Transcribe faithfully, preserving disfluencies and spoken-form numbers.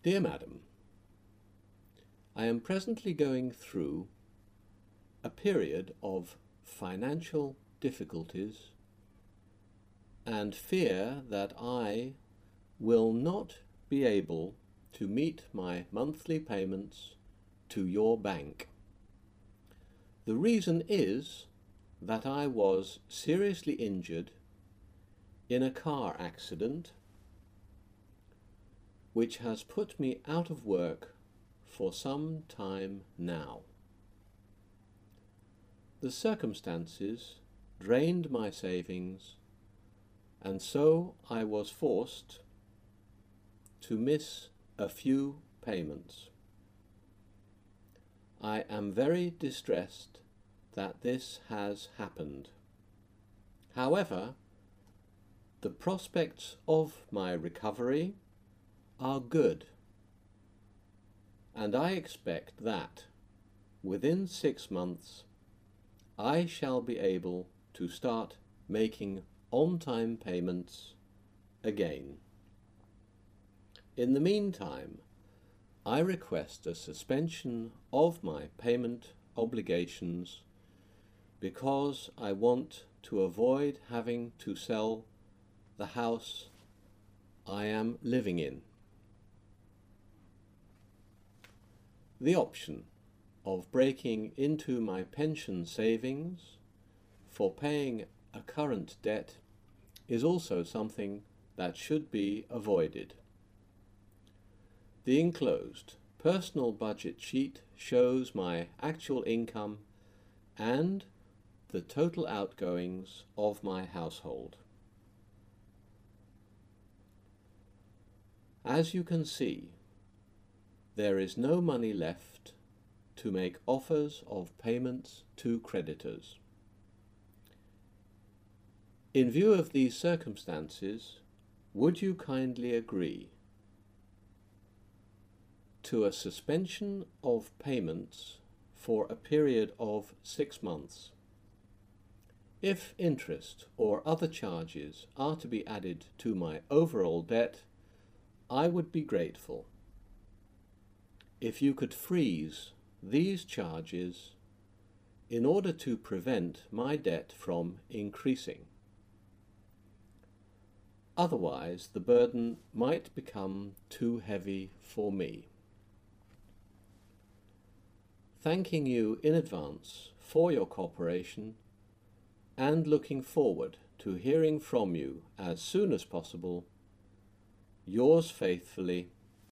Dear Madam, I am presently going through a period of financial difficulties and fear that I will not be able to meet my monthly payments to your bank. The reason is that I was seriously injured in a car accident which has put me out of work for some time now. The circumstances drained my savings, and so I was forced to miss a few payments. I am very distressed that this has happened. However, the prospects of my recovery are good, and I expect that within six months I shall be able to start making on-time payments again. In the meantime, I request a suspension of my payment obligations because I want to avoid having to sell the house I am living in. The option of breaking into my pension savings for paying a current debt is also something that should be avoided. The enclosed personal budget sheet shows my actual income and the total outgoings of my household. As you can see, there is no money left to make offers of payments to creditors. In view of these circumstances, would you kindly agree to a suspension of payments for a period of six months? If interest or other charges are to be added to my overall debt, I would be grateful if you could freeze these charges in order to prevent my debt from increasing. Otherwise, the burden might become too heavy for me. Thanking you in advance for your cooperation and looking forward to hearing from you as soon as possible, yours faithfully,